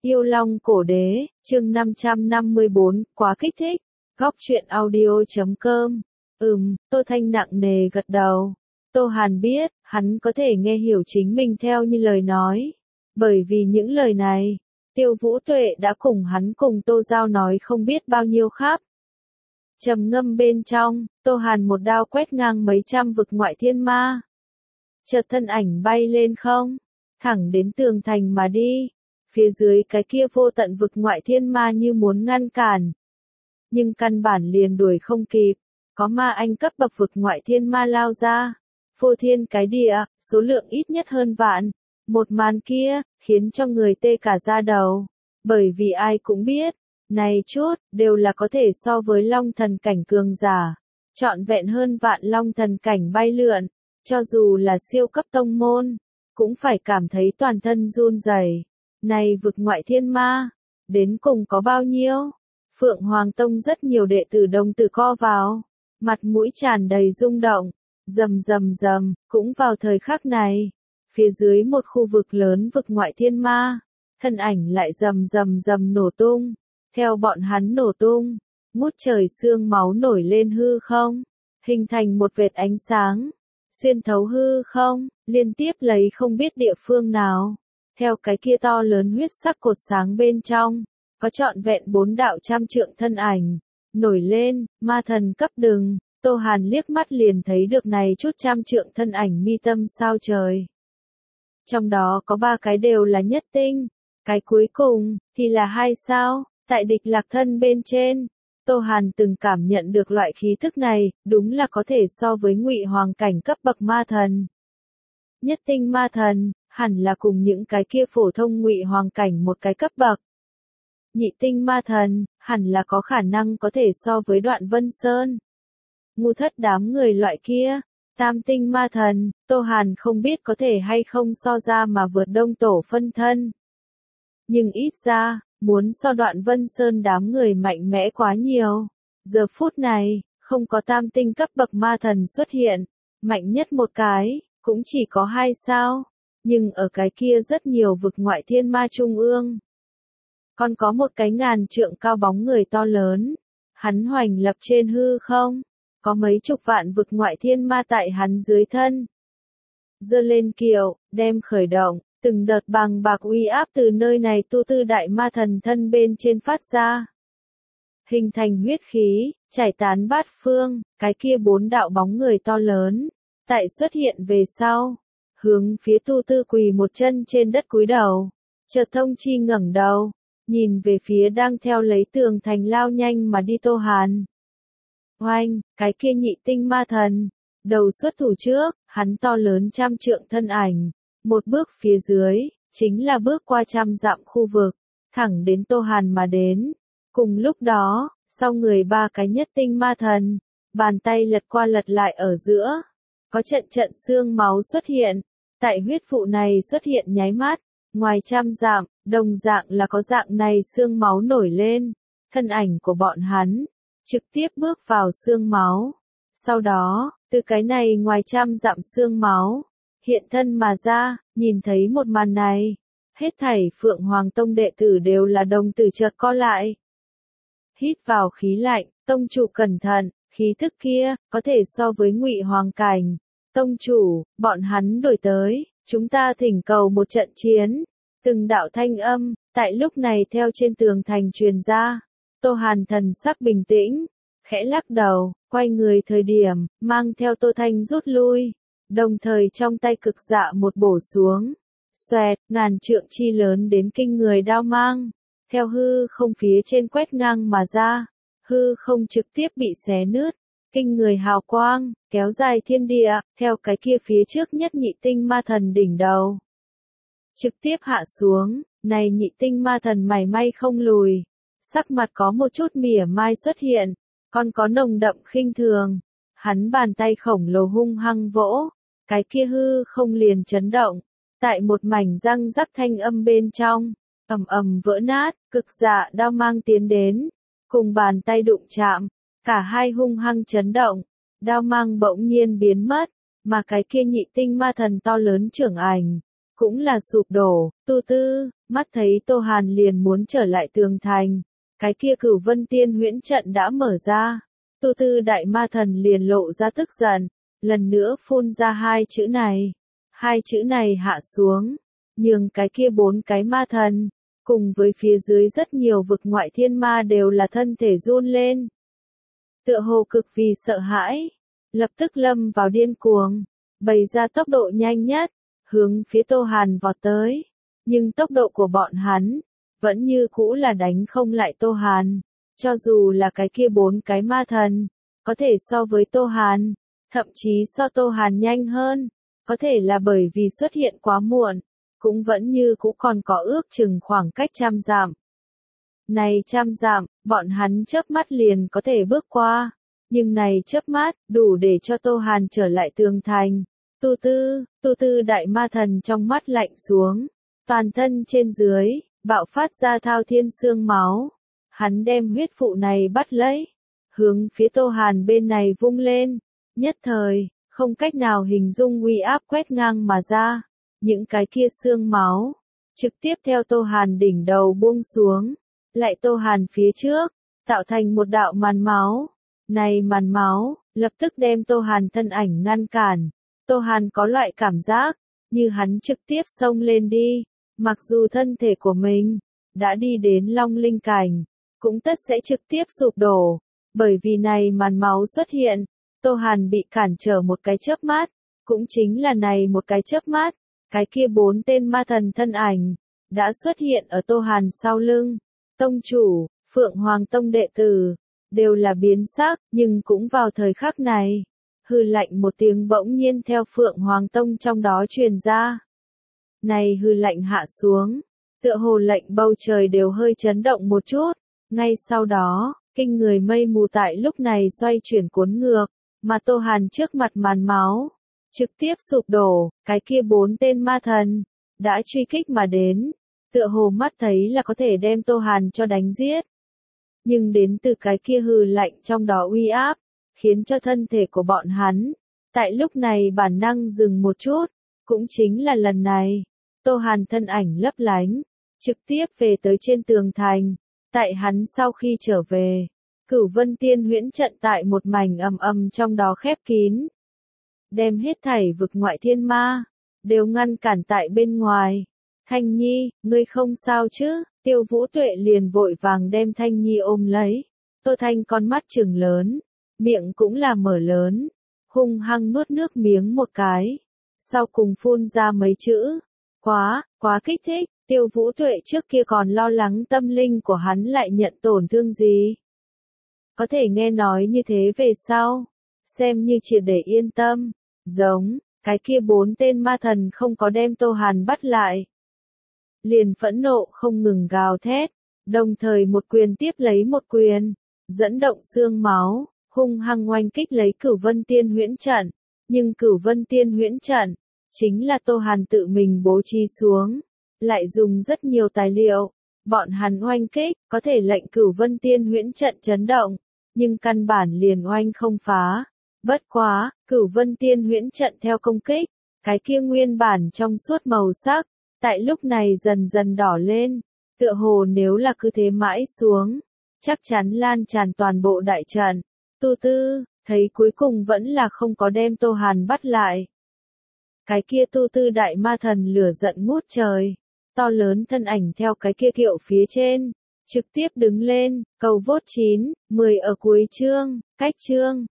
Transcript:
Yêu Long Cổ Đế, chương 554, quá kích thích. Góc truyện audio.com. Tô Thanh nặng nề gật đầu. Tô Hàn biết, hắn có thể nghe hiểu chính mình theo như lời nói. Bởi vì những lời này, Tiêu Vũ Tuệ đã cùng hắn cùng Tô Giao nói không biết bao nhiêu khắp. Trầm ngâm bên trong, Tô Hàn một đao quét ngang mấy trăm vực ngoại thiên ma. Chợt thân ảnh bay lên không, thẳng đến tường thành mà đi. Phía dưới cái kia vô tận vực ngoại thiên ma như muốn ngăn cản. Nhưng căn bản liền đuổi không kịp, có ma anh cấp bậc vực ngoại thiên ma lao ra. Phô thiên cái địa, số lượng ít nhất hơn vạn. Một màn kia, khiến cho người tê cả da đầu. Bởi vì ai cũng biết, này chút, đều là có thể so với long thần cảnh cường giả. Trọn vẹn hơn vạn long thần cảnh bay lượn, cho dù là siêu cấp tông môn, cũng phải cảm thấy toàn thân run rẩy. Này vực ngoại thiên ma, đến cùng có bao nhiêu? Phượng Hoàng Tông rất nhiều đệ tử đồng tử co vào, mặt mũi tràn đầy rung động, rầm rầm rầm, cũng vào thời khắc này, phía dưới một khu vực lớn vực ngoại thiên ma, thân ảnh lại rầm rầm rầm nổ tung, theo bọn hắn nổ tung, ngút trời sương máu nổi lên hư không, hình thành một vệt ánh sáng, xuyên thấu hư không, liên tiếp lấy không biết địa phương nào. Theo cái kia to lớn huyết sắc cột sáng bên trong, có trọn vẹn 4 đạo trăm trượng thân ảnh, nổi lên, ma thần cấp đừng, Tô Hàn liếc mắt liền thấy được này chút trăm trượng thân ảnh mi tâm sao trời. Trong đó có 3 cái đều là nhất tinh, cái cuối cùng, thì là 2 sao, tại địch lạc thân bên trên. Tô Hàn từng cảm nhận được loại khí thức này, đúng là có thể so với ngụy hoàng cảnh cấp bậc ma thần. Nhất tinh ma thần, hẳn là cùng những cái kia phổ thông ngụy hoàng cảnh một cái cấp bậc. Nhị tinh ma thần, hẳn là có khả năng có thể so với Đoạn Vân Sơn. Ngu thất đám người loại kia. Tam tinh ma thần, Tô Hàn không biết có thể hay không so ra mà vượt Đông Tổ phân thân. Nhưng ít ra, muốn so Đoạn Vân Sơn đám người mạnh mẽ quá nhiều. Giờ phút này, không có tam tinh cấp bậc ma thần xuất hiện, mạnh nhất một cái, cũng chỉ có 2 sao. Nhưng ở cái kia rất nhiều vực ngoại thiên ma trung ương. Còn có một cái ngàn trượng cao bóng người to lớn. Hắn hoành lập trên hư không. Có mấy chục vạn vực ngoại thiên ma tại hắn dưới thân. Giơ lên kiệu, đem khởi động, từng đợt bằng bạc uy áp từ nơi này tu tư đại ma thần thân bên trên phát ra. Hình thành huyết khí, trải tán bát phương, cái kia 4 đạo bóng người to lớn. Tại xuất hiện về sau. Hướng phía tu tư quỳ một chân trên đất cúi đầu. Chợt thông chi ngẩng đầu, nhìn về phía đang theo lấy tường thành lao nhanh mà đi Tô Hàn. Oanh, cái kia nhị tinh ma thần, đầu xuất thủ trước, hắn to lớn trăm trượng thân ảnh, một bước phía dưới, chính là bước qua trăm dặm khu vực, thẳng đến Tô Hàn mà đến. Cùng lúc đó, sau người 3 cái nhất tinh ma thần, bàn tay lật qua lật lại ở giữa, có trận trận xương máu xuất hiện. Tại huyết vụ này xuất hiện nháy mắt, ngoài trăm dặm, đồng dạng là có dạng này xương máu nổi lên, thân ảnh của bọn hắn, trực tiếp bước vào xương máu. Sau đó, từ cái này ngoài trăm dặm xương máu, hiện thân mà ra, nhìn thấy một màn này, hết thảy Phượng Hoàng Tông đệ tử đều là đồng tử chợt co lại. Hít vào khí lạnh, tông chủ cẩn thận, khí thức kia, có thể so với ngụy hoàng cảnh. Tông chủ, bọn hắn đổi tới, chúng ta thỉnh cầu một trận chiến. Từng đạo thanh âm, tại lúc này theo trên tường thành truyền ra. Tô Hàn thần sắc bình tĩnh, khẽ lắc đầu, quay người thời điểm, mang theo Tô Thanh rút lui. Đồng thời trong tay cực dạ một bổ xuống. Xoẹt, ngàn trượng chi lớn đến kinh người đao mang. Theo hư không phía trên quét ngang mà ra. Hư không trực tiếp bị xé nứt. Kinh người hào quang, kéo dài thiên địa, theo cái kia phía trước nhất nhị tinh ma thần đỉnh đầu. Trực tiếp hạ xuống, này nhị tinh ma thần mảy may không lùi. Sắc mặt có một chút mỉa mai xuất hiện, còn có nồng đậm khinh thường. Hắn bàn tay khổng lồ hung hăng vỗ, cái kia hư không liền chấn động. Tại một mảnh răng rắc thanh âm bên trong, ầm ầm vỡ nát, cực dạ đao mang tiến đến, cùng bàn tay đụng chạm. Cả hai hung hăng chấn động, đao mang bỗng nhiên biến mất, mà cái kia nhị tinh ma thần to lớn trưởng ảnh, cũng là sụp đổ. Tu Tư, mắt thấy Tô Hàn liền muốn trở lại tường thành, cái kia Cửu Vân Tiên Huyễn trận đã mở ra. Tu Tư đại ma thần liền lộ ra tức giận, lần nữa phun ra hai chữ này. Hai chữ này hạ xuống, nhưng cái kia bốn cái ma thần, cùng với phía dưới rất nhiều vực ngoại thiên ma đều là thân thể run lên. Tựa hồ cực vì sợ hãi, lập tức lâm vào điên cuồng, bày ra tốc độ nhanh nhất, hướng phía Tô Hàn vọt tới. Nhưng tốc độ của bọn hắn, vẫn như cũ là đánh không lại Tô Hàn. Cho dù là cái kia bốn cái ma thần, có thể so với Tô Hàn, thậm chí so Tô Hàn nhanh hơn, có thể là bởi vì xuất hiện quá muộn, cũng vẫn như cũ còn có ước chừng khoảng cách 100 dặm. Này 100 dặm, bọn hắn chớp mắt liền có thể bước qua, nhưng này chớp mắt, đủ để cho Tô Hàn trở lại tường thành. Tu Tư đại ma thần trong mắt lạnh xuống, toàn thân trên dưới, bạo phát ra thao thiên xương máu. Hắn đem huyết phụ này bắt lấy, hướng phía Tô Hàn bên này vung lên, nhất thời, không cách nào hình dung uy áp quét ngang mà ra, những cái kia xương máu, trực tiếp theo Tô Hàn đỉnh đầu buông xuống, lại Tô Hàn phía trước, tạo thành một đạo màn máu. Này màn máu, lập tức đem Tô Hàn thân ảnh ngăn cản. Tô Hàn có loại cảm giác, như hắn trực tiếp xông lên đi, mặc dù thân thể của mình đã đi đến Long Linh cảnh, cũng tất sẽ trực tiếp sụp đổ, bởi vì này màn máu xuất hiện, Tô Hàn bị cản trở một cái chớp mắt, cũng chính là này một cái chớp mắt, cái kia bốn tên ma thần thân ảnh đã xuất hiện ở Tô Hàn sau lưng. Tông chủ, Phượng Hoàng Tông đệ tử đều là biến sắc, nhưng cũng vào thời khắc này, hừ lạnh một tiếng bỗng nhiên theo Phượng Hoàng Tông trong đó truyền ra. Này hừ lạnh hạ xuống, tựa hồ lệnh bầu trời đều hơi chấn động một chút, ngay sau đó, kinh người mây mù tại lúc này xoay chuyển cuốn ngược, mà Tô Hàn trước mặt màn máu, trực tiếp sụp đổ, cái kia bốn tên ma thần đã truy kích mà đến, tựa hồ mắt thấy là có thể đem Tô Hàn cho đánh giết. Nhưng đến từ cái kia hừ lạnh trong đó uy áp, khiến cho thân thể của bọn hắn, tại lúc này bản năng dừng một chút, cũng chính là lần này, Tô Hàn thân ảnh lấp lánh, trực tiếp về tới trên tường thành, tại hắn sau khi trở về, Cửu Vân Tiên Huyễn trận tại một mảnh ầm ầm trong đó khép kín, đem hết thảy vực ngoại thiên ma, đều ngăn cản tại bên ngoài. Thanh Nhi, ngươi không sao chứ? Tiêu Vũ Tuệ liền vội vàng đem Thanh Nhi ôm lấy. Tô Thanh con mắt trừng lớn, miệng cũng là mở lớn, hung hăng nuốt nước miếng một cái, sau cùng phun ra mấy chữ. Quá kích thích, Tiêu Vũ Tuệ trước kia còn lo lắng tâm linh của hắn lại nhận tổn thương gì. Có thể nghe nói như thế về sau, xem như triệt để yên tâm, giống, cái kia bốn tên ma thần không có đem Tô Hàn bắt lại. Liền phẫn nộ không ngừng gào thét, đồng thời một quyền tiếp lấy một quyền, dẫn động xương máu, hung hăng oanh kích lấy Cửu Vân Tiên Huyễn trận, nhưng Cửu Vân Tiên Huyễn trận, chính là Tô Hàn tự mình bố trí xuống, lại dùng rất nhiều tài liệu, bọn hắn oanh kích, có thể lệnh Cửu Vân Tiên Huyễn trận chấn động, nhưng căn bản liền oanh không phá. Bất quá, Cửu Vân Tiên Huyễn trận theo công kích, cái kia nguyên bản trong suốt màu sắc, tại lúc này dần dần đỏ lên, tựa hồ nếu là cứ thế mãi xuống, chắc chắn lan tràn toàn bộ đại trận. Tu Tư, thấy cuối cùng vẫn là không có đem Tô Hàn bắt lại. Cái kia Tu Tư đại ma thần lửa giận ngút trời, to lớn thân ảnh theo cái kia kiệu phía trên, trực tiếp đứng lên, cầu vote 9, 10 ở cuối chương, cách chương.